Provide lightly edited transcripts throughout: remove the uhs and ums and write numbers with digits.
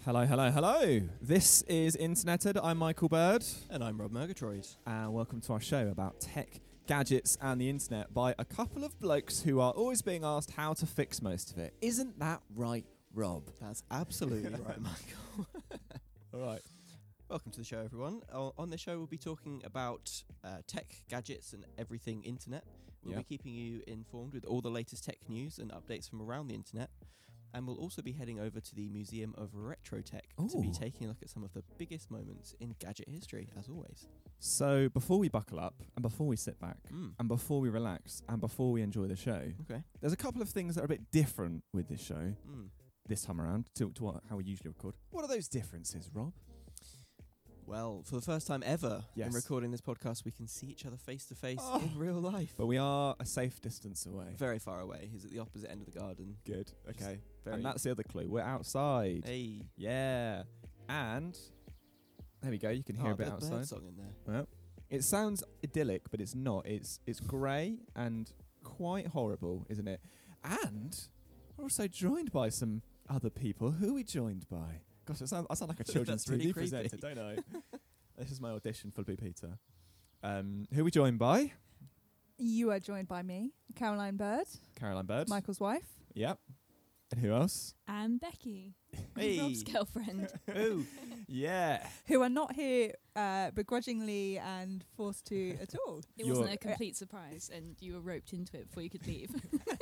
Hello, hello, hello. This is Interneted. I'm Michael Bird. And I'm Rob Murgatroyd. And welcome to our show about tech, gadgets, and the internet by a couple of blokes who are always being asked how to fix most of it. Isn't that right, Rob? That's absolutely right, Michael. All right. Welcome to the show, everyone. On this show, we'll be talking about tech, gadgets, and everything internet. We'll be keeping you informed with all the latest tech news and updates from around the internet. And we'll also be heading over to the Museum of Retro Tech to be taking a look at some of the biggest moments in gadget history, as always. So before we buckle up, and before we sit back, and before we relax, and before we enjoy the show, there's a couple of things that are a bit different with this show this time around to how we usually record. What are those differences, Rob? Well, for the first time ever in recording this podcast, we can see each other face to face in real life. But we are a safe distance away. Very far away. He's at the opposite end of the garden. Good. Okay. And that's the other clue. We're outside. Hey. Yeah. And there we go. You can hear a bit outside. Bird song in there. Well, it sounds idyllic, but it's not. It's grey and quite horrible, isn't it? And we're also joined by some other people. Who are we joined by? Gosh, I sound like a children's really TV presenter, don't I? This is my audition for Blue Peter. Who are we joined by? You are joined by me, Caroline Bird. Caroline Bird. Michael's wife. Yep. And who else? And Becky. Hey. Rob's girlfriend. Oh. Yeah. Who are not here begrudgingly and forced to at all. It wasn't a complete surprise, and you were roped into it before you could leave.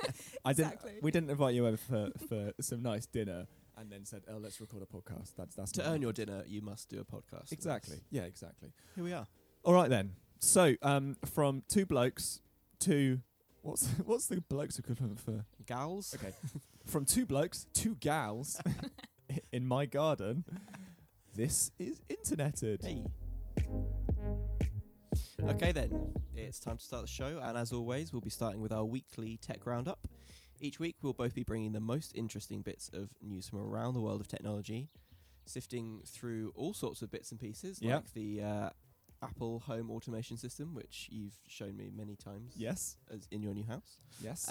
We didn't invite you over for some nice dinner and then said, "Oh, let's record a podcast." That's to earn your dinner, you must do a podcast. Exactly. Yeah, exactly. Here we are. All right then. So, from two blokes to what's the blokes equivalent for gals? Okay. From two blokes to gals in my garden. This is Interneted. Hey. Okay then, it's time to start the show, and as always, we'll be starting with our weekly tech roundup. Each week, we'll both be bringing the most interesting bits of news from around the world of technology, sifting through all sorts of bits and pieces, like the Apple home automation system, which you've shown me many times. Yes. As in your new house. Yes.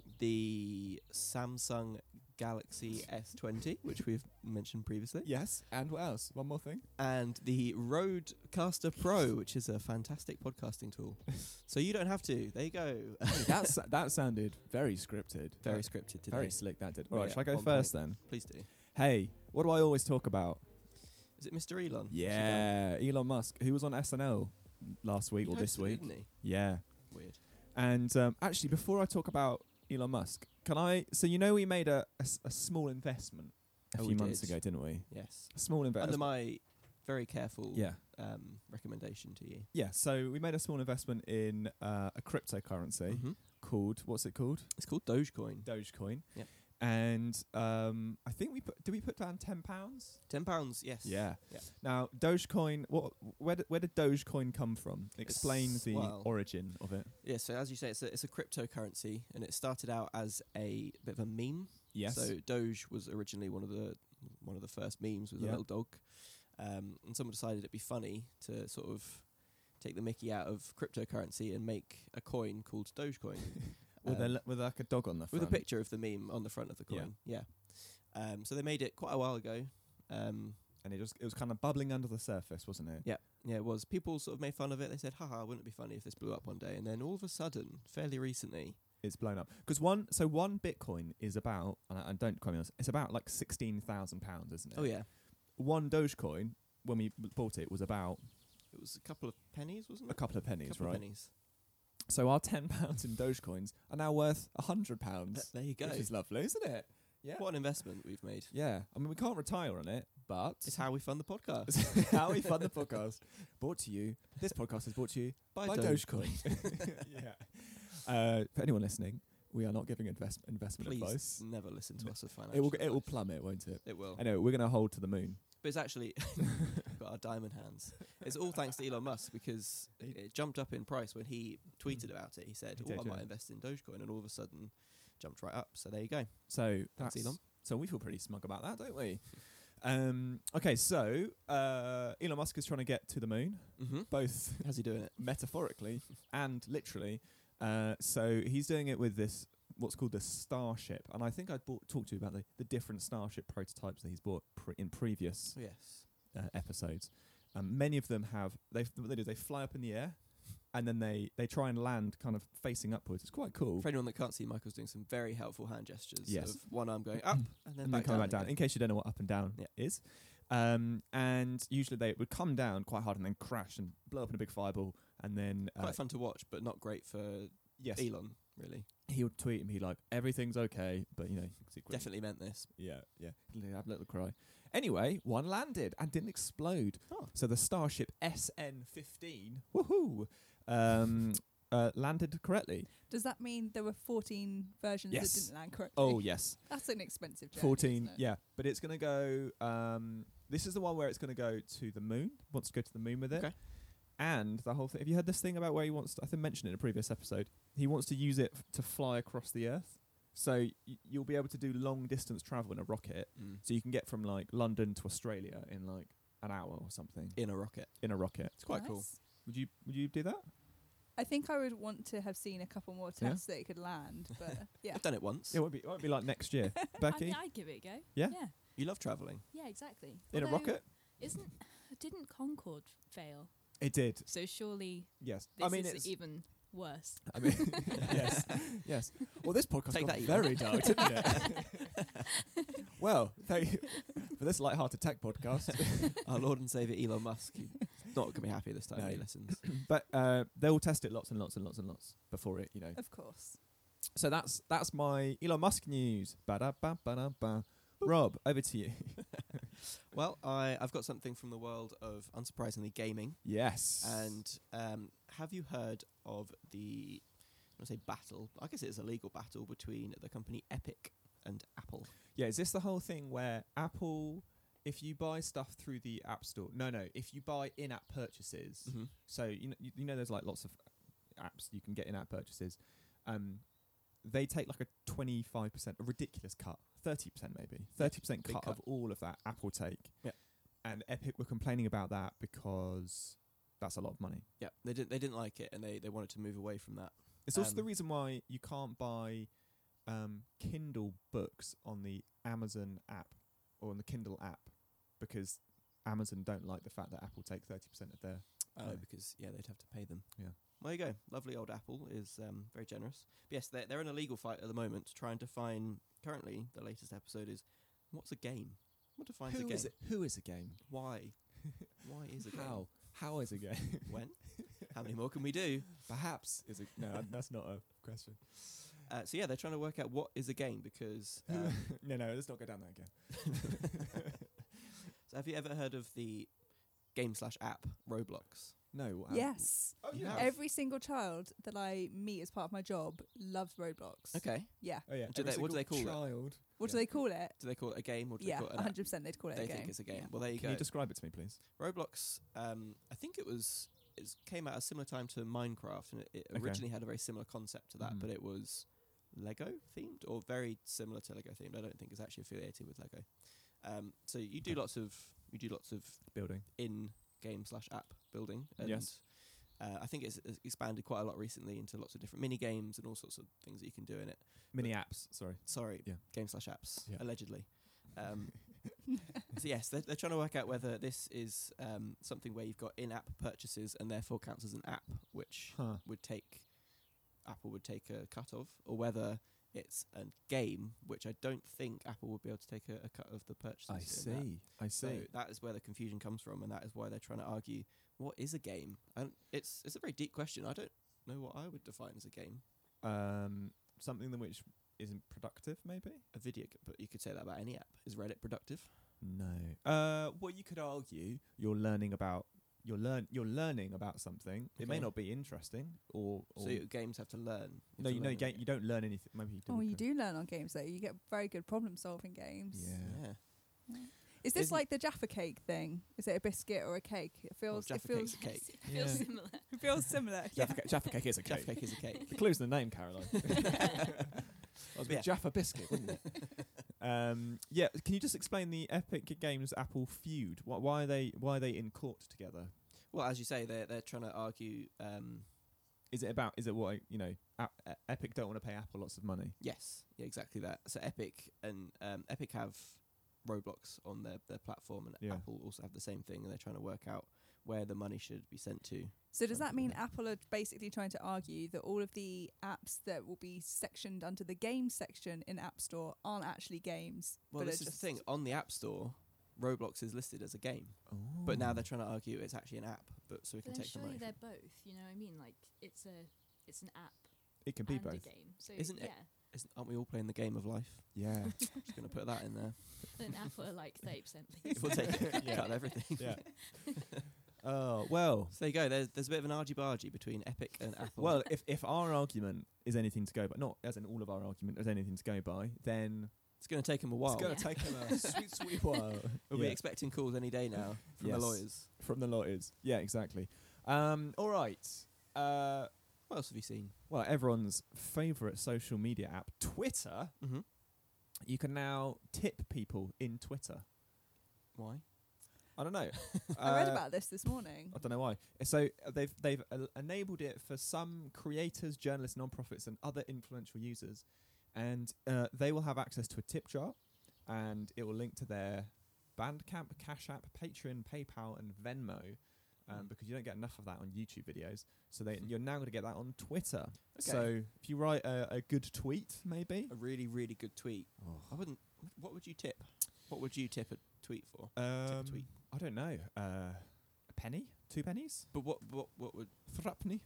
The Samsung Galaxy S20, which we've mentioned previously. Yes. And what else? One more thing. And the Rodecaster Pro, which is a fantastic podcasting tool. So you don't have to. There you go. That sounded very scripted. Very scripted today. Very slick, that did. All right, shall I go first then? Please do. Hey, what do I always talk about? Is it Mr. Elon? Yeah, Elon Musk, who was on SNL last week or this week. Didn't he? Yeah. Weird. And actually, before I talk about Elon Musk, so we made a small investment a few months ago, didn't we? Yes. A small investment. Under my very careful recommendation to you. Yeah, so we made a small investment in a cryptocurrency called, what's it called? It's called Dogecoin. Dogecoin. Yeah. And I think did we put down £10? £10, yes. Yeah. Now, Dogecoin, where did Dogecoin come from? Explain the origin of it. Yeah, so as you say, it's a cryptocurrency, and it started out as a bit of a meme. Yes. So Doge was originally one of the first memes with a little dog, and someone decided it'd be funny to sort of take the mickey out of cryptocurrency and make a coin called Dogecoin. With like a dog on the front. With a picture of the meme on the front of the coin. Yeah. So they made it quite a while ago. And it was kind of bubbling under the surface, wasn't it? Yeah. Yeah, it was. People sort of made fun of it. They said, haha, wouldn't it be funny if this blew up one day? And then all of a sudden, fairly recently, it's blown up. Because one Bitcoin is about, and don't quote me on this, it's about like £16,000, isn't it? Oh, yeah. One Dogecoin, when we bought it, was about... It was a couple of pennies, wasn't it? A couple of pennies, right? Pennies. So our £10 in Dogecoins are now worth £100. There you go. Which is lovely, isn't it? Yeah. What an investment we've made. Yeah. I mean, we can't retire on it, but... It's how we fund the podcast. It's how we fund the podcast. This podcast is brought to you by Dogecoin. Yeah. For anyone listening, we are not giving investment Please advice. never listen to us for financial advice. It will plummet, won't it? It will. I know, we're going to hold to the moon. But it's actually got our diamond hands. It's all thanks to Elon Musk, because it jumped up in price when he tweeted about it. He said, I might invest in Dogecoin, and all of a sudden jumped right up. So there you go. So thanks, Elon. So we feel pretty smug about that, don't we? Okay, so Elon Musk is trying to get to the moon. Both how's he doing it? Metaphorically and literally. So he's doing it with this what's called the Starship, and I think I talked to you about the different Starship prototypes that he's bought in previous episodes. Many of them have what they do. They fly up in the air, and then they try and land kind of facing upwards. It's quite cool. For anyone that can't see, Michael's doing some very helpful hand gestures. Yes. Of one arm going up and then back coming down. back down. In case you don't know what up and down is. And usually they would come down quite hard and then crash and blow up in a big fireball. And then quite fun to watch, but not great for Elon, really. He would tweet and be like, "Everything's okay," but secretly, definitely meant this. Yeah. He'd have a little cry. Anyway, one landed and didn't explode. Oh. So the Starship SN-15, woohoo, landed correctly. Does that mean there were 14 versions Yes. that didn't land correctly? Oh yes, That's an expensive journey. 14. Isn't it? Yeah, but it's going to go. This is the one where it's going to go to the moon. Wants to go to the moon with it. Okay. And the whole thing. Have you heard this thing about where he wants to? I think I mentioned it in a previous episode. He wants to use it to fly across the Earth. So you'll be able to do long distance travel in a rocket. So you can get from like London to Australia in like an hour or something. In a rocket. It's quite cool. Nice. Would you do that? I think I would want to have seen a couple more tests that it could land, but yeah. I've done it once. It won't be like next year. Becky? I'd give it a go. Yeah? Yeah. You love travelling. Yeah, exactly. In a Although, rocket? Didn't Concorde fail? It did. So surely Yes. this I mean, is it's even worse. I mean, yes. Well, this podcast Take got that, very dark, didn't it? Well, thank you for this light-hearted tech podcast. Our Lord and Saviour Elon Musk. He's not going to be happy this time when he listens. But they'll test it lots and lots and lots and lots before it, Of course. So that's my Elon Musk news. Ba-da-ba-ba-da-ba. Rob, over to you. Well, I've got something from the world of, unsurprisingly, gaming. Yes. And have you heard of the, I want to say battle, I guess it's a legal battle between the company Epic and Apple? Yeah, is this the whole thing where Apple, if you buy stuff through the App Store, if you buy in-app purchases, so you know there's like lots of apps you can get in-app purchases, they take like a 25%, a ridiculous cut, 30% maybe, 30% cut of all of that Apple take. Yeah. And Epic were complaining about that because that's a lot of money. Yeah, they didn't like it, and they wanted to move away from that. It's also the reason why you can't buy Kindle books on the Amazon app or on the Kindle app, because Amazon don't like the fact that Apple take 30% of their... because they'd have to pay them. Yeah. Well, there you go. Lovely old Apple is very generous. But yes, they're in a legal fight at the moment, trying to find. Currently, the latest episode is, what's a game? What defines a game? Who is a game? Why? Why is a game? How is a game? When? How many more can we do? Perhaps is a no. That's not a question. So they're trying to work out what is a game, because no, let's not go down that again. So have you ever heard of the game/app Roblox? No. Yes. Oh, you have? Every single child that I meet as part of my job loves Roblox. Okay. Yeah. Oh yeah. What do they call it? Child. What do they call it? Do they call it a game, or do Yeah, they call it an app? 100% they'd call it They a game. think it's a game. Yeah. Well, there you Can go. you describe it to me, please? Roblox, I think it came out at a similar time to Minecraft, and it originally had a very similar concept to that, but it was Lego themed, or very similar to Lego themed. I don't think it's actually affiliated with Lego. So you do lots of Building. in game/app building, and Yes. I think it's expanded quite a lot recently into lots of different mini games and all sorts of things that you can do in it. Mini apps. Sorry. Yeah. Game/apps, Yeah. allegedly. So yes, they're trying to work out whether this is something where you've got in-app purchases and therefore counts as an app, which Apple would take a cut of, or whether it's a game, which I don't think Apple would be able to take a cut of the purchases. I see. So that is where the confusion comes from, and that is why they're trying to argue what is a game. And it's a very deep question. I don't know what I would define as a game. Something that which isn't productive, maybe. A video, but you could say that about any app. Is Reddit productive? No. Well, you could argue you're learning about something. It may Okay. not be interesting, or So your games have to learn. no, you don't learn anything. Maybe you do. Oh, you do learn on games though. You get very good problem-solving games. Yeah. Is this Isn't- like the Jaffa cake thing? Is it a biscuit or a cake? It feels. Jaffa it feels. cake's a cake. It feels Yeah. similar. It feels similar. Yeah. Jaffa cake is a Jaffa cake. cake is a cake. The clue's in the name, Caroline. I was Yeah. Jaffa biscuit, wasn't it? Yeah. Can you just explain the Epic Games Apple feud? Why are they in court together? Well, as you say, they're trying to argue Is it what Epic don't want to pay Apple lots of money? Yes, yeah, exactly that. So Epic have Roblox on their platform, and Apple also have the same thing, and they're trying to work out where the money should be sent to. So does that mean Apple are basically trying to argue that all of the apps that will be sectioned under the games section in App Store aren't actually games? Well, this is the thing. On the App Store, Roblox is listed as a game, but now they're trying to argue it's actually an app, so we can take the money. Surely they're both. You know what I mean? Like it's an app. It can be and both. a game. So Isn't it? Aren't we all playing the game of life? Yeah. Just going to put that in there. Then Apple are like 30%. Please. We'll take it. Cut everything. Yeah. Oh well. So there you go. There's a bit of an argy-bargy between Epic and Apple. Well, if our argument is anything to go by, not as in all of our argument is anything to go by, then it's going to take them a while. it's going to take them a sweet while. We'll be expecting calls any day now from the lawyers. From the lawyers. Yeah, exactly. All right. What else have you seen? Well, everyone's favourite social media app, Twitter. Mm-hmm. You can now tip people in Twitter. Why? I don't know. I read about this morning. I don't know why. So they've enabled it for some creators, journalists, non-profits, and other influential users, and they will have access to a tip jar, and it will link to their Bandcamp, Cash App, Patreon, PayPal, and Venmo, because you don't get enough of that on YouTube videos. So you're now going to get that on Twitter. Okay. So if you write a good tweet, maybe a really, really good tweet. I wouldn't. What would you tip? What would you tip a tweet for? Tip a tweet. I don't know. A penny? 2 pennies? But what would Thrupney?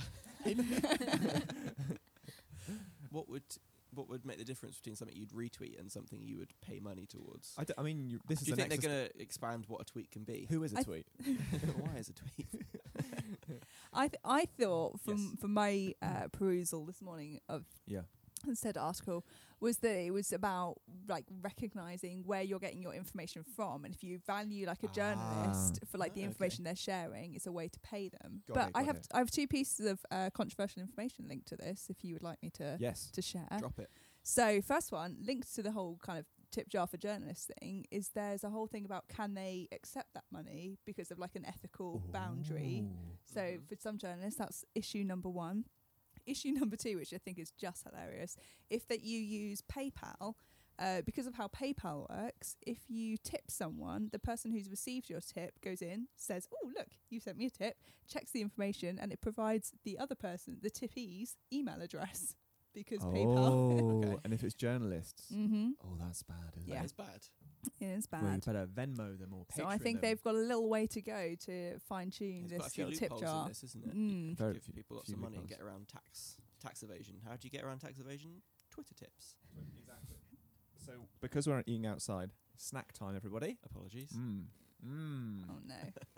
What would make the difference between something you'd retweet and something you would pay money towards? I mean, this is. Do you think they're going to expand what a tweet can be? Who is a tweet? Why is a tweet? I thought from my perusal this morning of said article was that it was about like recognizing where you're getting your information from, and if you value like a journalist for like the information they're sharing, it's a way to pay them. I have 2 pieces of controversial information linked to this. If you would like me to share, drop it. So first one linked to the whole kind of tip jar for journalists thing is there's a whole thing about can they accept that money because of like an ethical boundary. So for some journalists that's issue number 1. Issue number 2, which I think is just hilarious, if that you use PayPal, because of how PayPal works, if you tip someone, the person who's received your tip goes in, says, oh, look, you sent me a tip, checks the information, and it provides the other person, the tippee's email address. Because PayPal. And if it's journalists, that's bad, isn't it? It's bad. It is bad. Well, you better Venmo them or Patreon So I think they've got a little way to go to fine-tune this little tip jar. In this, isn't it? Very give people lots of money and get around tax evasion. How do you get around tax evasion? Twitter tips. Exactly. So because we're eating outside, snack time, everybody. Apologies. Oh no.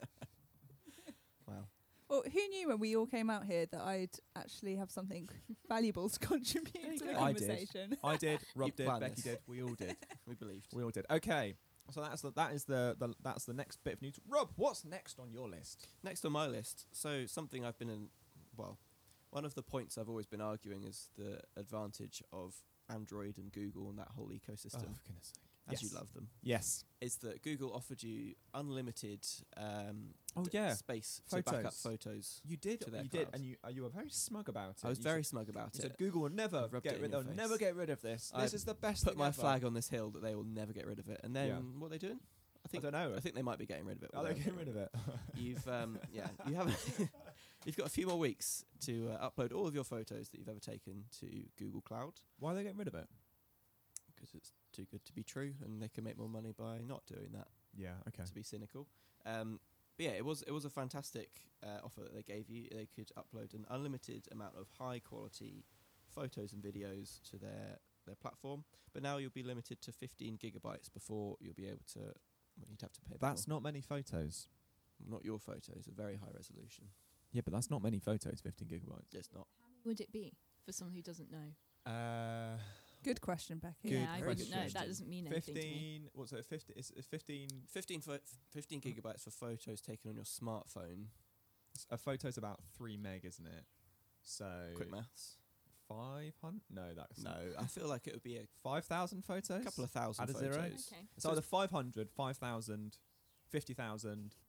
Wow. Well, who knew when we all came out here that I'd actually have something valuable to contribute to the conversation? I did. Rob did. Becky this. did. We all did. We believed. We all did. Okay. So that's the next bit of news. Rob, what's next on your list? Next on my list. So something I've been one of the points I've always been arguing is the advantage of Android and Google and that whole ecosystem. Oh, for goodness sake. As you love them. Yes. Is that Google offered you unlimited space photos. to back up photos. You did. To their you cloud. did, and you were very smug about it. I was very smug about it. You said Google will never get rid. They'll never get rid of this. This is the best. Put my flag on this hill that they will never get rid of it. And then what are they doing? I don't know. I think they might be getting rid of it. Are they getting rid of it? You've you haven't. You've got a few more weeks to upload all of your photos that you've ever taken to Google Cloud. Why are they getting rid of it? Because it's too good to be true, and they can make more money by not doing that. Yeah, okay. To be cynical, but yeah, it was a fantastic offer that they gave you. They could upload an unlimited amount of high quality photos and videos to their platform, but now you'll be limited to 15 gigabytes before you'll be able to. Well, you'd have to pay. That's not many photos. Not your photos, a very high resolution. Yeah, but that's not many photos. 15 gigabytes. It's not. How many would it be for someone who doesn't know? Good question, Becky. Yeah, I wouldn't know. That doesn't mean anything to me. 15. What's it? 50? It's 15. 15 gigabytes for photos taken on your smartphone. A photo's about 3 meg, isn't it? So quick maths. 500? No, that's no. I feel like it would be 5,000 photos. A couple of thousand add a photos. zero. Okay. So either 500, 5,000, 50,000,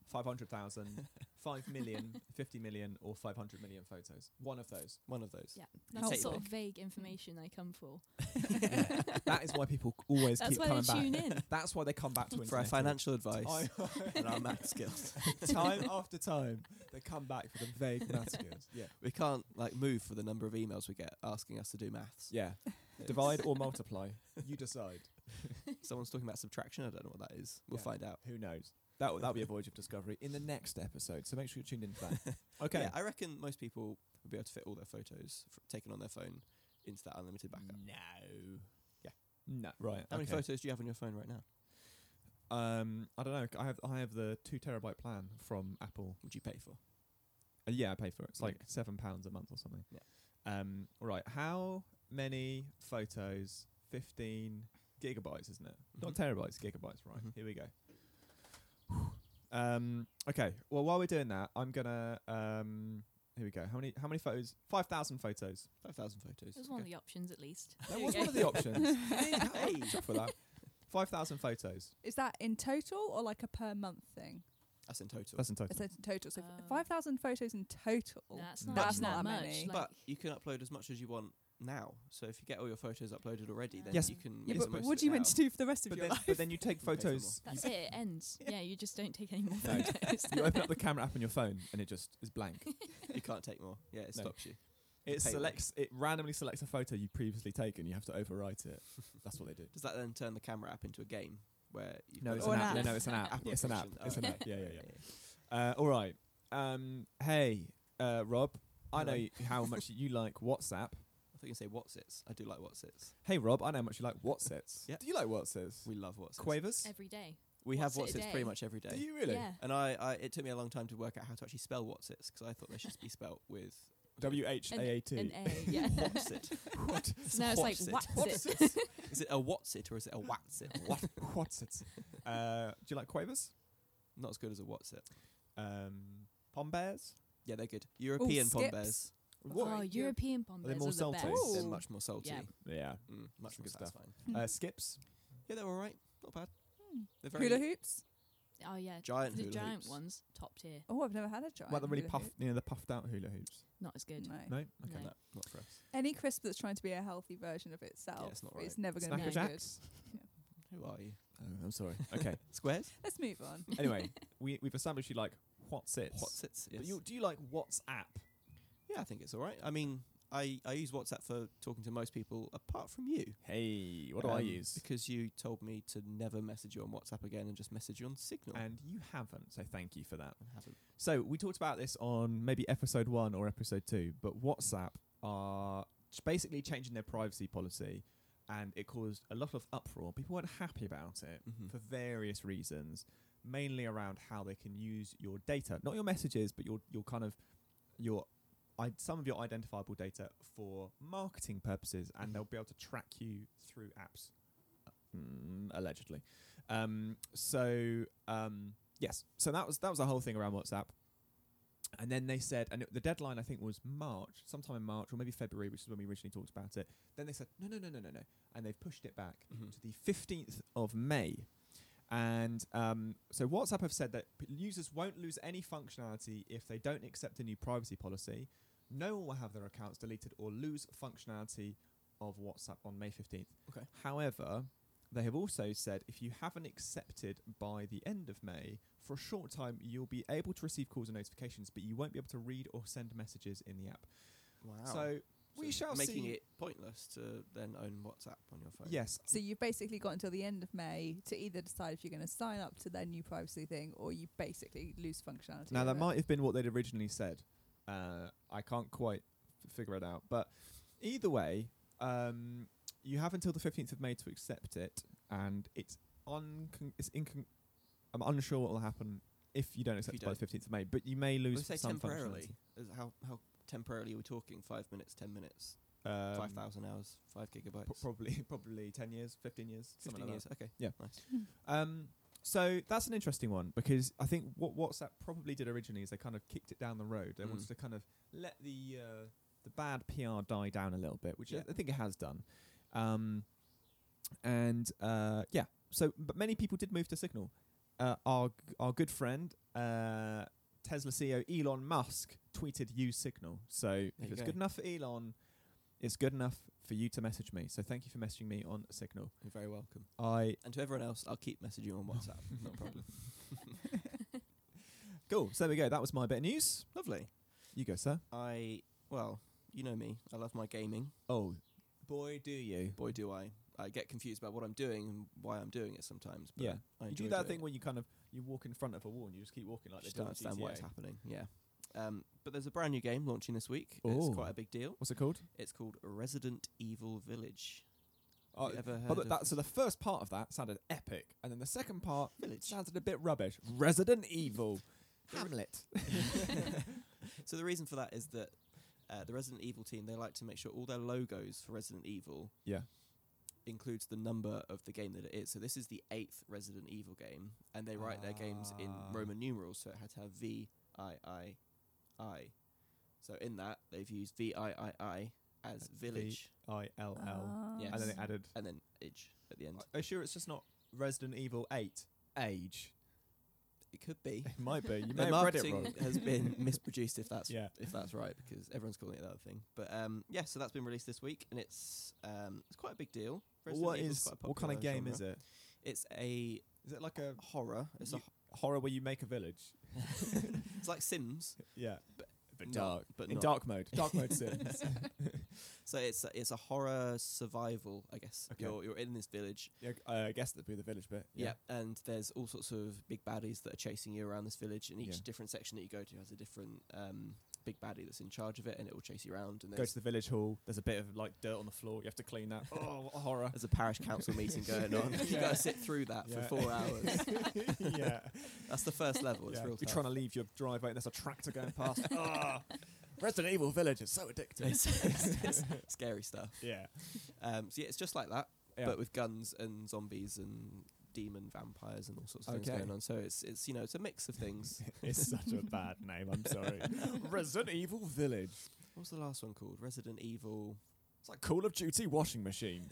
500,000, 5 million, 50 million, or 500 million photos. One of those. One of those. Yeah, Helpful. that's the sort of vague information I come for. That is why people always That's keep why coming they back. tune in. That's why they come back to For our Infinity. financial advice and our math skills. Time after time, they come back for the vague math skills. Yeah. We can't move for the number of emails we get asking us to do maths. Yeah. Divide or multiply. You decide. Someone's talking about subtraction. I don't know what that is. We'll Yeah. find out. Who knows? That'll be a voyage of discovery in the next episode. So make sure you're tuned into that. Okay. Yeah, I reckon most people will be able to fit all their photos taken on their phone into that unlimited backup. No. Yeah. No. Right. How many okay. photos do you have on your phone right now? I don't know. I have the 2 terabyte plan from Apple. Would you pay for? Yeah, I pay for it. It's like Okay. £7 a month or something. Yeah. Right. How many photos? 15 gigabytes, isn't it? Not Mhm. terabytes, gigabytes. Right. Mhm. Here we go. Okay. Well, while we're doing that, I'm gonna. Here we go. How many photos? 5,000 photos. 5,000 photos. It was one of the options, at least. That There was you one go. of the options. Hey, chuck for that. 5,000 photos. Is that in total or like a per month thing? That's in total. That's in total. It says in total. So Oh. 5,000 photos in total. That's No. not, That's not that that much. many. Like, But you can upload as much as you want now. So if you get all your photos uploaded already, then Yes. you can Yeah, make but the most what of do you it meant now. to do for the rest of your life? But then you take Pay for photos. that's it. It ends. Yeah, you just don't take any more No. photos. You open up the camera app on your phone and it just is blank. You can't take more. Yeah, it No. stops you. It Pay selects. It randomly selects a photo you previously taken. You have to overwrite it. That's what they do. Does that then turn the camera app into a game where you've No, got it's Or an an app. app. No, it's an app. Apple It's an app. function. It's an Oh, app. Yeah. All right. Hey, Rob. I know Hello. how much you like WhatsApp. I thought you say Whatsits. I do like Whatsits. Hey, Rob. I know how much you like Whatsits. Yeah. Do you like Whatsits? We love Whatsits. Quavers? Every day. We have What's it a Whatsits pretty day? much every day. Do you really? Yeah. And I it took me a long time to work out how to actually spell Whatsits because I thought they should be spelt with WHAAT. An A, yeah. Whatsit. What? No, it's like Whatsit. what's it? Is it a Whatsit or is it a Watsit? Whatsits. Do you like Quavers? Not as good as a Whatsit. Pom Bears? Yeah, they're good. European pom Skips. bears. Oh, European pom Are they bears more are the salty? best. They're Ooh. much more salty. Yeah. Yeah. Much Some more good stuff. satisfying. Skips? Yeah, they're all right. Not bad. Hmm. They're very Hula hoops? Oh yeah, giant the hula giant hoops. ones, top tier. Oh, I've never had a giant. Like the really hula puff, hoop. the puffed out hula hoops. Not as good. No. No? Okay. No. No, not for us. Any crisp that's trying to be a healthy version of itself, it's not right. it's never going to be Snacker good. Jacks? Who are you? Oh, I'm sorry. Okay. Squares? Let's move on. Anyway, we've established you like Whatsits. Whatsits? Yes. But do you like WhatsApp? Yeah, I think it's all right. I mean, I use WhatsApp for talking to most people apart from you. Hey, what do I use? Because you told me to never message you on WhatsApp again and just message you on Signal. And you haven't, so thank you for that. I haven't. So we talked about this on maybe episode 1 or episode 2, but WhatsApp are basically changing their privacy policy, and it caused a lot of uproar. People weren't happy about it Mhm. for various reasons, mainly around how they can use your data, not your messages, but your kind of some of your identifiable data for marketing purposes, and they'll be able to track you through apps, allegedly. Yes, so that was the whole thing around WhatsApp. And then they said, and the deadline I think was March, sometime in March or maybe February, which is when we originally talked about it. Then they said, no, and they've pushed it back Mhm. to the 15th of May. And so WhatsApp have said that users won't lose any functionality if they don't accept a new privacy policy. No one will have their accounts deleted or lose functionality of WhatsApp on May 15th. Okay. However, they have also said if you haven't accepted by the end of May, for a short time you'll be able to receive calls and notifications, but you won't be able to read or send messages in the app. Wow. So we shall making see. it pointless to then own WhatsApp on your phone. Yes. So you've basically got until the end of May to either decide if you're going to sign up to their new privacy thing, or you basically lose functionality. Now, of that it. might have been what they'd originally said. I can't quite figure it out. But either way, you have until the 15th of May to accept it, and I'm unsure what will happen if you don't accept you it by the don't. 15th of May, but you may Well, lose say some temporarily. functionality. How temporarily are we talking? 5 minutes, 10 minutes, 5,000 hours, 5 gigabytes? Probably 10 years, 15 years, 15 something like years. that. Okay. Yeah. Nice. So that's an interesting one, because I think what WhatsApp probably did originally is they kind of kicked it down the road. They wanted to kind of let the bad PR die down a little bit, which Yeah. I think it has done. So, but many people did move to Signal. our good friend Tesla CEO Elon Musk tweeted use Signal. So if it's good enough for Elon, it's good enough for you to message me. So thank you for messaging me on Signal. You're very welcome. And to everyone else, I'll keep messaging you on WhatsApp. No problem. Cool. So there we go. That was my bit of news. Lovely. You go, sir. Well, you know me. I love my gaming. Oh, boy, do you. Boy, do I. I get confused about what I'm doing and why I'm doing it sometimes. But Yeah. I You enjoy do that doing thing it. when you walk in front of a wall and you just keep walking like Just they do don't on understand GTA. what's happening. Yeah. But there's a brand new game launching this week. It's Ooh. quite a big deal. What's it called? It's called Resident Evil Village. Oh, Have you ever heard but of that, so the first part of that sounded epic, and then the second part Village? sounded a bit rubbish. Resident Evil. Hamlet. So the reason for that is that the Resident Evil team, they like to make sure all their logos for Resident Evil includes the number of the game that it is. So this is the 8th Resident Evil game, and they write their games in Roman numerals, so it had to have V-I-I-I. So in that, they've used V-I-I-I as village. V-I-L-L. Yes. And then it added... And then age at the end. Are you sure it's just not Resident Evil 8? Age. It could be. It might be. You The may have read it wrong. marketing has been misproduced if that's Yeah. if that's right, because everyone's calling it the other thing. But so that's been released this week, and it's quite a big deal. What kind of game is it? Is it like a horror? It's a horror where you make a village? it's like Sims. Yeah. But dark. But in not. dark mode. Dark mode Sims. So it's a horror survival, I guess. Okay. You're in this village. Yeah, I guess that'd be the village bit. Yeah. And there's all sorts of big baddies that are chasing you around this village, and each Yeah. different section that you go to has a different big baddie that's in charge of it, and it will chase you around. And Go to the village hall. There's a bit of like dirt on the floor. You have to clean that. Oh, what a horror! There's a parish council meeting going on. You got to sit through that for 4 hours. Yeah, That's the first level. It's real You're tough. trying to leave your driveway, and there's a tractor going past. Resident Evil Village is so addictive. It's scary stuff. Yeah. So yeah, it's just like that, Yeah. but with guns and zombies and demon vampires and all sorts of things Okay. going on. So it's it's a mix of things. It's such a bad name. I'm sorry. Resident Evil Village. What was the last one called? Resident Evil. It's like Call of Duty washing machine.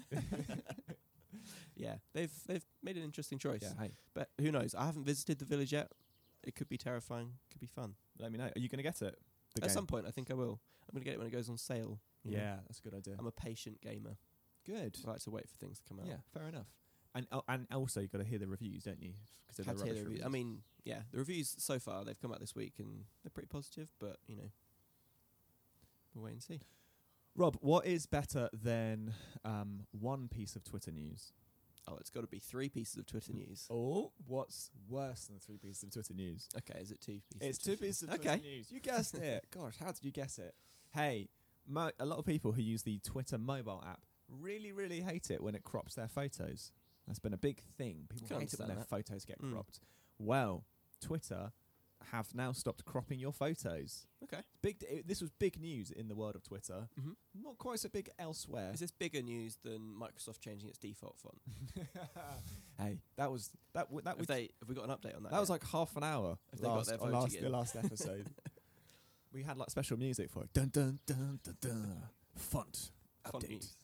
Yeah, they've made an interesting choice. Yeah. Hey, But who knows? I haven't visited the village yet. It could be terrifying. Could be fun. let me know. Are you going to get it? At some point, I think I will. I'm going to get it when it goes on sale. you know. Yeah, that's a good idea. I'm a patient gamer. Good. I like to wait for things to come out. Yeah, fair enough. And also you got to hear the reviews, don't you? Because Had to hear the reviews. I mean, yeah, the reviews so far, they've come out this week and they're pretty positive, but, you know, we'll wait and see. Rob, what is better than one piece of Twitter news? Oh, it's got to be 3 pieces of Twitter news. Oh, what's worse than 3 pieces of Twitter news? Okay, is it 2 pieces? It's 2 pieces of Okay. Twitter news. You guessed it. Gosh, how did you guess it? Hey, a lot of people who use the Twitter mobile app really, really hate it when it crops their photos. That's been a big thing. People Can hate it when their understand photos get Mm. cropped. Well, Twitter have now stopped cropping your photos. Okay. This was big news in the world of Twitter. Mm-hmm. Not quite so big elsewhere. Is this bigger news than Microsoft changing its default font? Hey, that was Have we got an update on that? that was yet? like half an hour. Have they got their voting The in? last episode. We had like special music for it. Dun dun dun dun dun. Font Font update. news.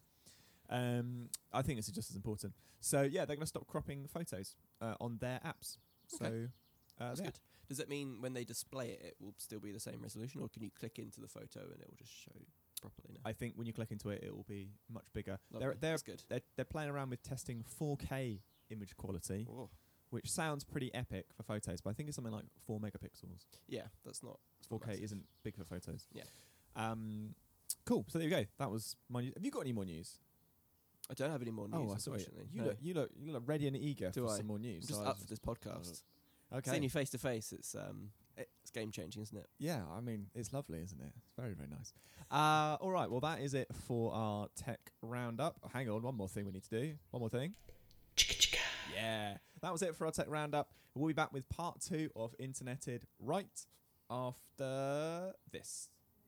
I think this is just as important. So yeah, they're going to stop cropping photos on their apps. Okay. So That's yeah. good. Does that mean when they display it, it will still be the same resolution, or can you click into the photo and it will just show properly now? I think when you click into it, it will be much bigger. Lovely. That's good. They're playing around with testing 4K image quality, Oh. which sounds pretty epic for photos, but I think it's something like 4 megapixels. Yeah, that's not. 4K massive. isn't big for photos. Yeah. Cool. So there you go. That was my news. Have you got any more news? I don't have any more news. I saw it. Unfortunately. You look ready and eager Do for I? some more news. I'm just So I up was for this podcast. Okay. Seeing you face to face, it's game changing, isn't it? Yeah, I mean, it's lovely, isn't it? It's very, very nice. All right, well, that is it for our tech roundup. Oh, hang on, one more thing we need to do. One more thing. Yeah, that was it for our tech roundup. We'll be back with part 2 of Interneted right after this.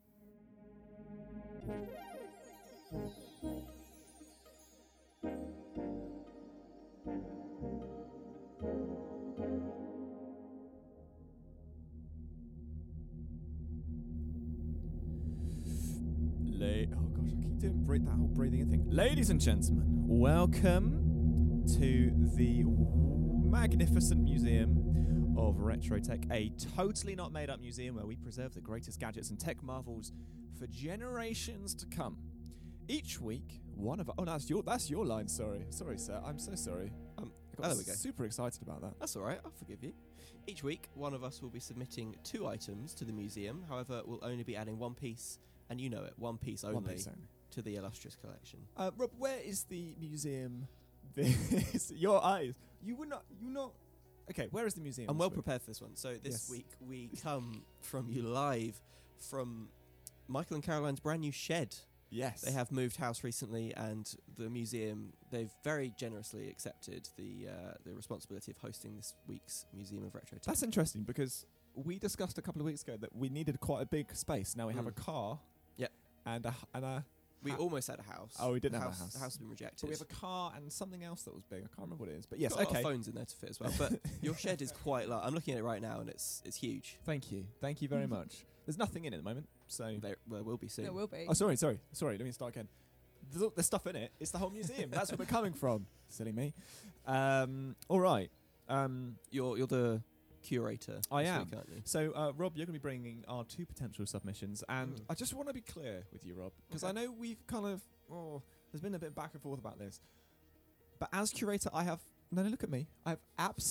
Oh gosh, I keep doing that whole breathing in thing. Ladies and gentlemen, welcome to the magnificent museum of retro tech, a totally not made up museum where we preserve the greatest gadgets and tech marvels for generations to come. Each week, one of that's your line. Sorry, sir. I'm so sorry. There we go. Super excited about that. That's all right. I'll forgive you. Each week, one of us will be submitting 2 items to the museum. However, we'll only be adding one piece, and you know it, one piece only, to the illustrious collection. Rob, where is the museum? Your eyes. You not. Okay, where is the museum? I'm well prepared for this one. So this week we come from you live from Michael and Caroline's brand new shed. Yes. They have moved house recently, and the museum, they've very generously accepted the responsibility of hosting this week's Museum of Retro Tech. That's interesting because we discussed a couple of weeks ago that we needed quite a big space. Now we have a car. Yeah. And a we almost had a house. Oh, we didn't have a house. The house has been rejected. But we have a car and something else that was big. I can't remember what it is. But yes, got a lot of phones in there to fit as well. But your shed is quite large. I'm looking at it right now, and it's huge. Thank you very much. There's nothing in it at the moment, so there will be soon. There will be. Oh, sorry. Let me start again. There's stuff in it. It's the whole museum. That's where we're coming from. Silly me. All right. You're the curator. I am. Week, aren't you? So, Rob, you're going to be bringing our 2 potential submissions, and I just want to be clear with you, Rob, because I know we've kind of there's been a bit back and forth about this, but as curator, I have look at me. I have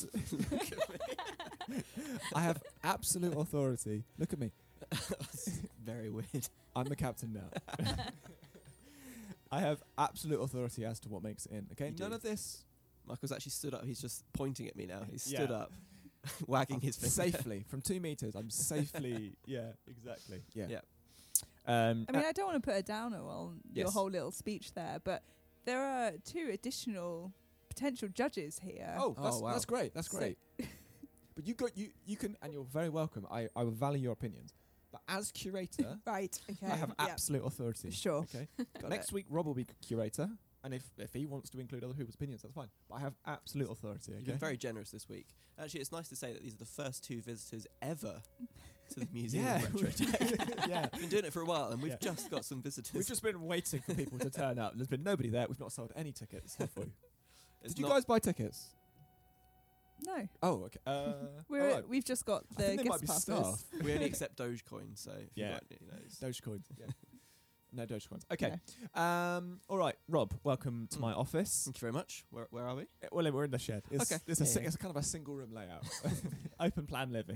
I have absolute authority. Look at me. That's very weird. I'm the captain now. I have absolute authority as to what makes it in. Okay, none of this. Michael's actually stood up. He's just pointing at me now. He's stood up, wagging his finger. Safely from 2 meters. I'm safely. Yeah, exactly. Yeah. I mean, I don't want to put a downer on your whole little speech there, but there are 2 additional potential judges here. Oh, wow. That's great. That's great. But you can, and you're very welcome. I will value your opinions. But as curator, right? Okay, I have absolute authority. Sure. Okay. Next week, Rob will be curator, and if he wants to include other people's opinions, that's fine. But I have absolute authority. Okay? You've been very generous this week. Actually, it's nice to say that these are the first 2 visitors ever to the Museum of Retro Tech. Yeah. We've been doing it for a while, and we've just got some visitors. We've just been waiting for people to turn up. There's been nobody there. We've not sold any tickets, have we? Did you guys buy tickets? No. Oh, okay. We've just got the guest passes. We only accept Dogecoin, so Dogecoin. Yeah. No Dogecoins. Okay. All right, Rob. Welcome to my office. Thank you very much. Where are we? Well, we're in the shed. It's, okay. It's kind of a single room layout, open plan living.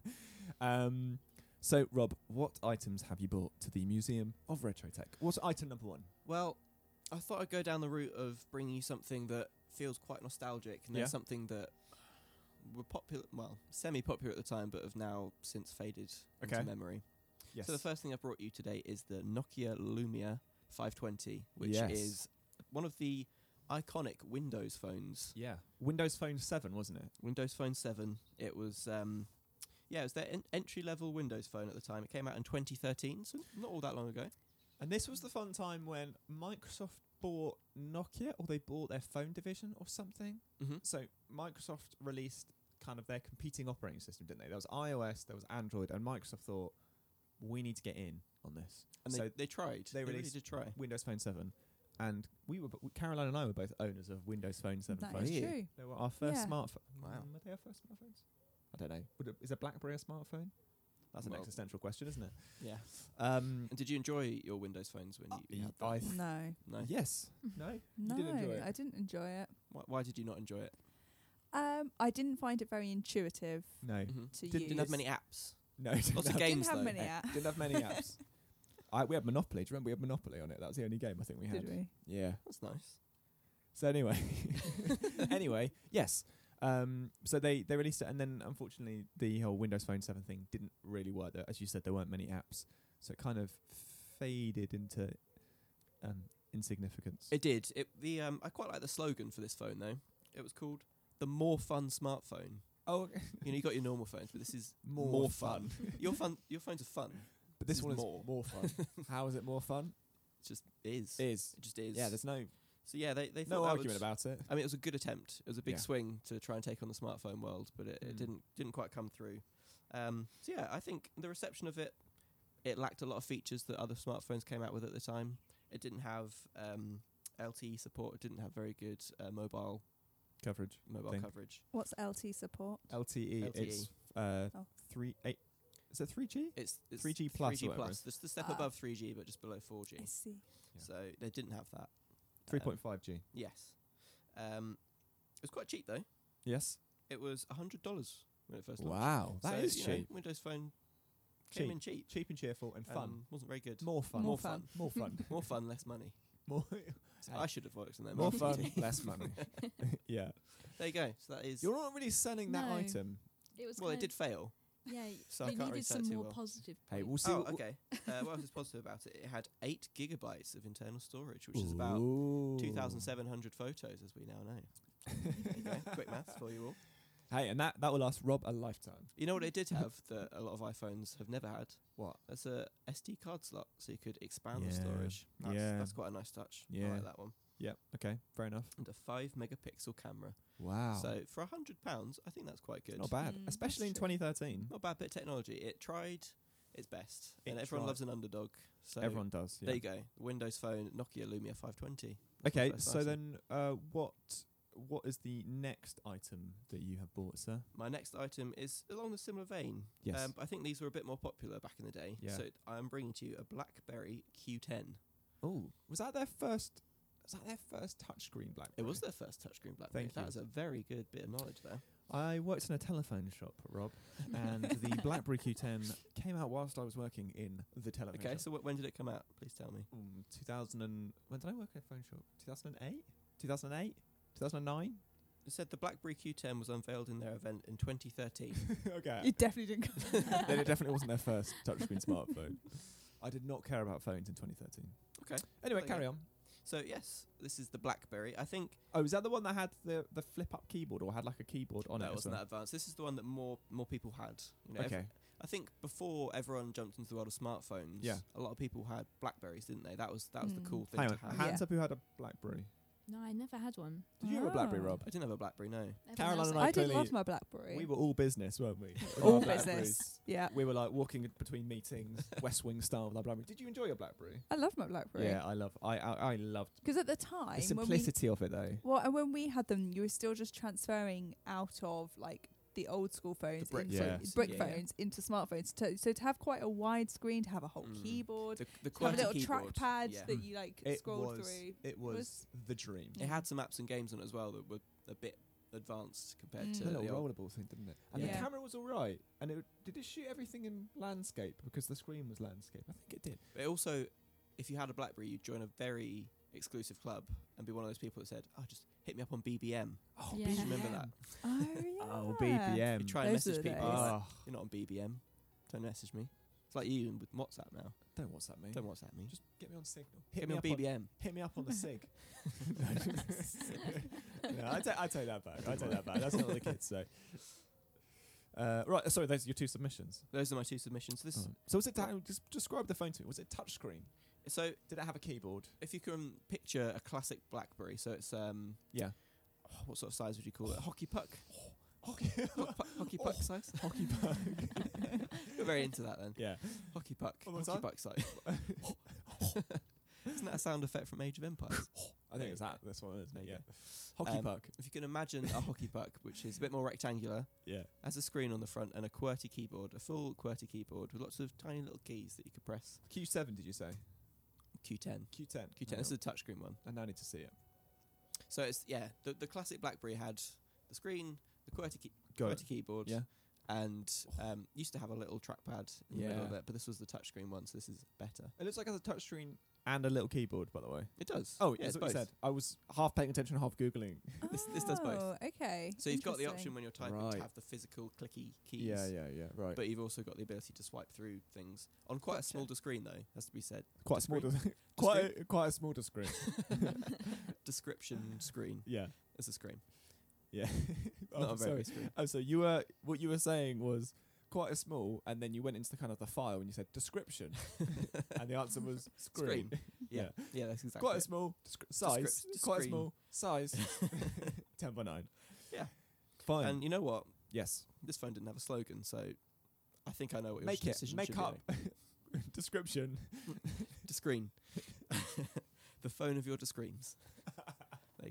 So, Rob, what items have you brought to the Museum of Retro Tech? What's item number 1? Well, I thought I'd go down the route of bringing you something that feels quite nostalgic, and then something that were popular, semi-popular at the time, but have now since faded into memory. Yes. So the first thing I brought you today is the Nokia Lumia 520, which is one of the iconic Windows phones. Yeah. Windows Phone 7, wasn't it? Windows Phone 7. It was, it was their entry-level Windows phone at the time. It came out in 2013, so not all that long ago. And this was the fun time when Microsoft bought Nokia, or they bought their phone division or something. Mm-hmm. So Microsoft released kind of their competing operating system, didn't they? There was iOS, there was Android, and Microsoft thought, we need to get in on this. And so they tried. They really did try. Windows Phone 7. And Caroline and I were both owners of Windows Phone 7 that phones. Is true. They were our first smartphone. Wow. Were they our first smartphones? I don't know. Is a BlackBerry a smartphone? That's an existential question, isn't it? Yeah. And did you enjoy your Windows phones when you had them? No. Yes. No? No, You didn't enjoy it? I didn't enjoy it. Why did you not enjoy it? I didn't find it very intuitive No. to use. Didn't have many apps. No. Lots of games, didn't have though. many apps. Didn't have many apps. We had Monopoly. Do you remember we had Monopoly on it? That was the only game I think we had. Did we? Yeah. That's nice. So anyway, yes. So they released it, and then unfortunately the whole Windows Phone 7 thing didn't really work. As you said, there weren't many apps, so it kind of faded into insignificance. It did. I quite like the slogan for this phone though. It was called the More Fun Smartphone. Oh, okay. You got your normal phones, but this is more fun. Your phones are fun. But this one is more fun. How is it more fun? It just is. It just is. Yeah, there's no. So yeah, they thought no argument about it. I mean, it was a good attempt. It was a big swing to try and take on the smartphone world, but it didn't quite come through. So yeah, I think the reception of it lacked a lot of features that other smartphones came out with at the time. It didn't have LTE support. It didn't have very good mobile coverage. mobile thing. coverage. What's LTE support? LTE. It's 3.8. Is it 3G? It's 3G plus. 3G or whatever it plus. is. It's the step above 3G, but just below 4G. I see. Yeah. So they didn't have that. 3.5G. Yes. It was quite cheap though. Yes. It was $100 when it first launched. Wow, that is you know, cheap. Windows Phone came in cheap. Cheap and cheerful and fun. Wasn't very good. More fun. More fun. More fun. More fun, less money. More. So I should have worked on that. More marketing fun, team. less money. Yeah. There you go. So that is. You're not really selling that No. item. It was Well, it kind did fail. Yeah, So I you can't really needed say it some too more well. positive. Hey, we'll points. see. Oh, okay. What else is positive about it? It had 8 gigabytes of internal storage, which is about Ooh. 2,700 photos, as we now know. There you go. Quick maths for you all. Hey, and that will last Rob a lifetime. You know what it did have that a lot of iPhones have never had? What? That's a SD card slot, so you could expand the Yeah. storage. That's quite a nice touch. I Yeah. like that one. Yeah. Okay. Fair enough. And a 5 megapixel camera. Wow. So for £100, I think that's quite good. not bad, Mm, especially in that's true. 2013. Not a bad bit of technology. It tried its best, It and everyone tried. loves an underdog. So Everyone does. Yeah. there you go. Windows Phone, Nokia Lumia 520. Okay. First So item. then, what is the next item that you have bought, sir? My next item is along a similar vein. Yes. I think these were a bit more popular back in the day. Yeah. So I am bringing to you a BlackBerry Q10. Oh, was that their first? Was that their first touchscreen BlackBerry? It was their first touchscreen BlackBerry. Thank That you. is a very good bit of knowledge there. I worked in a telephone shop, Rob, and the BlackBerry Q10 came out whilst I was working in the telephone Okay, shop. so when did it come out? Please tell me. 2000 and when did I work at a phone shop? 2008? 2008? 2009? It said the BlackBerry Q10 was unveiled in their event in 2013. Okay. You definitely didn't. Then it definitely wasn't their first touchscreen smartphone. I did not care about phones in 2013. Okay. Anyway, There you carry go. on. So yes, this is the BlackBerry. I think Oh, is that the one that had the flip up keyboard or had like a keyboard on it? that as wasn't well? that advanced. This is the one that more people had. You know, Okay. I think before everyone jumped into the world of smartphones, Yeah. a lot of people had Blackberries, didn't they? That was the cool thing Hang to on. have. Hands Yeah. up who had a BlackBerry. No, I never had one. Did you have a BlackBerry, Oh. Rob? I didn't have a BlackBerry, no. Everyone Caroline else and had I did clearly- love my BlackBerry. We were all business, weren't we? With all our Blackberries. business. Yeah. We were like walking between meetings, West Wing style with our BlackBerry. Did you enjoy your BlackBerry? I love my BlackBerry. Yeah, I loved Because at the the time, when we, simplicity of it though. well, and when we had them, you were still just transferring out of like the old school phones, brick into phones. brick Yeah. phones into smartphones. So to have quite a wide screen, to have a whole Mm. keyboard, The to have a little keyboard, trackpad yeah. that you like It scrolled was through. it was the dream. It had some apps and games on it as well that were a bit advanced compared Mm. to The the little old. rollable thing, didn't it? And Yeah. the camera was all right. And did it shoot everything in landscape because the screen was landscape? I think it did. But also, if you had a BlackBerry, you'd join a very exclusive club and be one of those people that said, "Oh, just hit me up on BBM." Oh, Yeah. Do you remember that? Oh yeah. Oh, BBM. You try and Those are message the people. days. Oh, You're not on BBM. Don't message me. It's like you with WhatsApp now. don't WhatsApp me. Don't WhatsApp me. Just get me on Signal. hit me on BBM. Hit me up on the SIG. No, I take that back. I take that back. That's not what the kids say. Right, sorry, those are your two submissions. Those are my two submissions. This So was it, just describe the phone to me. Was it touchscreen? so Did it have a keyboard? if you can picture a classic BlackBerry, so it's Yeah. what sort of size would you call it? Hockey puck. Hockey, Hockey puck size. hockey puck. You're very into that then. Yeah. Hockey puck. One more Hockey time. puck size. Isn't that a sound effect from Age of Empires? I think it's that. That's what it is. There you Yeah. go. Hockey puck. If you can imagine a hockey puck, which is a bit more rectangular, Yeah. has a screen on the front and a QWERTY keyboard, a full QWERTY keyboard with lots of tiny little keys that you could press. Q7, did you say? Q10. Q10. Q10. This is a touchscreen one. I now need to see it. So it's the classic BlackBerry had the screen, the QWERTY, Go. QWERTY keyboard, Yeah. and used to have a little trackpad in the middle of Yeah. it, but this was the touchscreen one, so this is better. It looks like it has a touchscreen and a little keyboard, by the way. It does. Oh, yeah, that's it's what you both. said. I was half paying attention, half Googling. This does both. Oh, okay. So you've got the Interesting. option when you're typing Right. to have the physical clicky keys. Yeah, right. But you've also got the ability to swipe through things on quite a Gotcha. smaller screen, though. Has to be said. quite a small, Discrete. quite a small screen. Description screen Yeah, as a screen, yeah. not Oh, a very sorry. big screen. Oh, so what you were saying was quite a small, and then you went into the kind of the file and you said description, and the answer was screen. Yeah, yeah, that's exactly. Quite a it. small size. Quite a screen. small size. 10/9. Yeah. Fine. And you know what? yes. This phone didn't have a slogan, so I think I know what your Make it. decision Make should up. be. Description. To screen. The phone of your screens. There you go.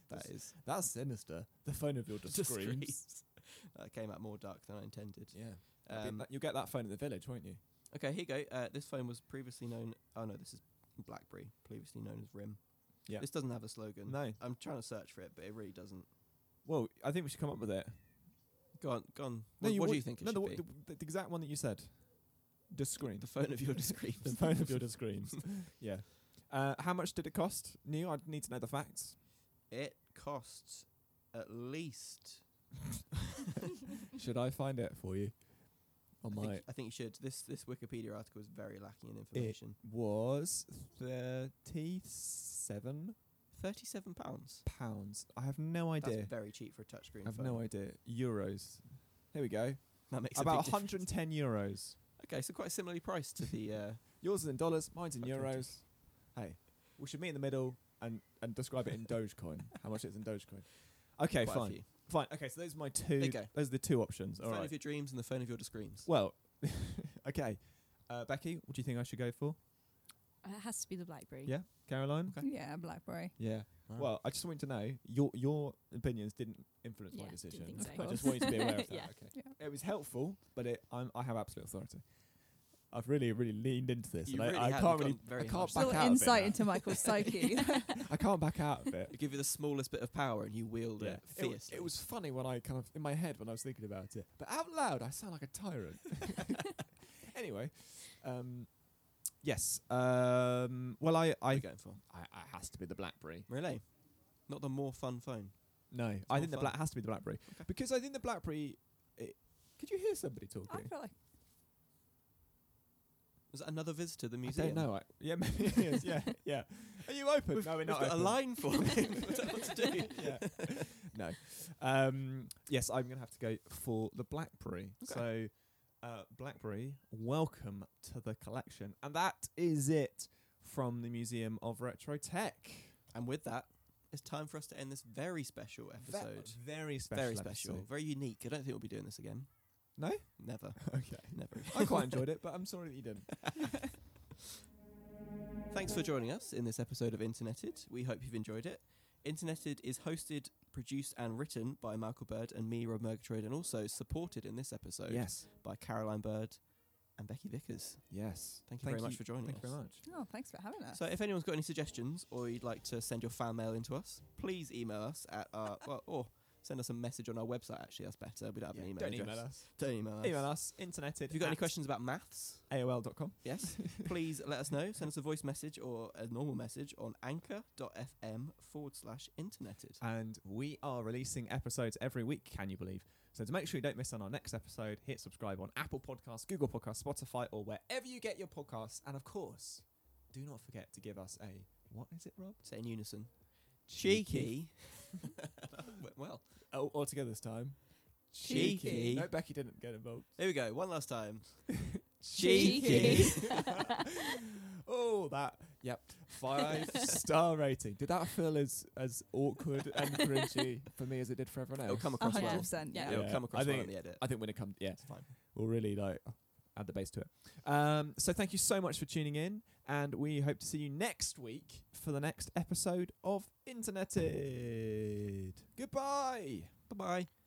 That's sinister. The phone of your Just screams. screams. That came out more dark than I intended. Yeah. You'll get that phone in the village, won't you? Okay, here you go. This phone was previously known... Oh, no, this is BlackBerry, previously known as RIM. Yeah. This doesn't have a slogan. No. I'm trying to search for it, but it really doesn't. Well, I think we should come up with it. Go on. No, What do you think it should be? The exact one that you said. Scream. The phone of your screams. The phone of your screams. Yeah. How much did it cost? Neil, I need to know the facts. It costs at least... Should I find it for you? I think you should. This Wikipedia article is very lacking in information. It was 37 £37. I have no idea. That's very cheap for a touchscreen I have phone. no idea. Euros. Here we go. That makes About a big difference. 110 euros. Okay, so quite similarly priced to the... Yours is in dollars, mine's in 120. euros. Hey, we should meet in the middle and describe it in Dogecoin. How much it's in Dogecoin. Okay, Quite a fine. few. Fine. Okay, so those are my two. There you go. Those are the two options. All Phone right. of your dreams and the phone of your screams. Well, okay. Becky, what do you think I should go for? It has to be the BlackBerry. Yeah, Caroline. Okay. Yeah, BlackBerry. Yeah. Wow. Well, I just want you to know your opinions didn't influence my Yeah, decision. didn't think so. I just want you to be aware of that. Yeah. Okay. Yeah. It was helpful, but I have absolute authority. I've really leaned into this, You and really I have. can't You've really, gone very I can't harsh. back Little out insight of it into Michael's psyche. I can't back out of it. You give you the smallest bit of power and you wield it fiercely. It was funny when I kind of in my head when I was thinking about it, but out loud I sound like a tyrant. Anyway, yes. Well, What are you going for? I has to be the BlackBerry. Really? Not the more fun phone? No, I more think the fun. has to be the BlackBerry Okay. because I think the BlackBerry. Could you hear somebody I talking? feel like Was that another visitor to the I museum? don't know. Yeah, maybe it is. Yeah, yeah. Are you open? No, we're We've not got open. a line for him. I don't know what to do. Yeah. No. Yes, I'm going to have to go for the BlackBerry. Okay. So, BlackBerry, welcome to the collection. And that is it from the Museum of Retro Tech. And with that, it's time for us to end this very special episode. Very special. Very special. episode. Very unique. I don't think we'll be doing this again. No? Never. Okay. Never. I quite enjoyed it, but I'm sorry that you didn't. Thanks for joining us in this episode of Interneted. We hope you've enjoyed it. Interneted is hosted, produced and written by Michael Bird and me, Rob Murgatroyd, and also supported in this episode Yes. by Caroline Bird and Becky Vickers. Yes. Thank you very much for joining Thank us. you very much. oh, thanks for having us. So if anyone's got any suggestions or you'd like to send your fan mail into us, please email us at our... or send us a message on our website, actually. That's better. We don't have an email Don't address. email us. Don't email us. Email us, interneted. If you've got any at questions about maths, AOL.com. yes, please let us know. Send us a voice message or a normal message on anchor.fm/interneted. And we are releasing episodes every week, can you believe? So to make sure you don't miss on our next episode, hit subscribe on Apple Podcasts, Google Podcasts, Spotify, or wherever you get your podcasts. And of course, do not forget to give us a... What is it, Rob? Say in unison. Cheeky. Well, Oh, all together this time. Cheeky. No, Becky didn't get involved. here we go. One last time. Cheeky. Oh, that... Yep. 5-star rating. Did that feel as awkward and cringy for me as it did for everyone else? It'll come across well. 100%. Yeah. It'll Yeah. come across I well think- in the edit. I think when it comes... Yeah. It's fine. We'll really add the bass to it. So thank you so much for tuning in, and we hope to see you next week for the next episode of Interneted. Goodbye. Bye-bye.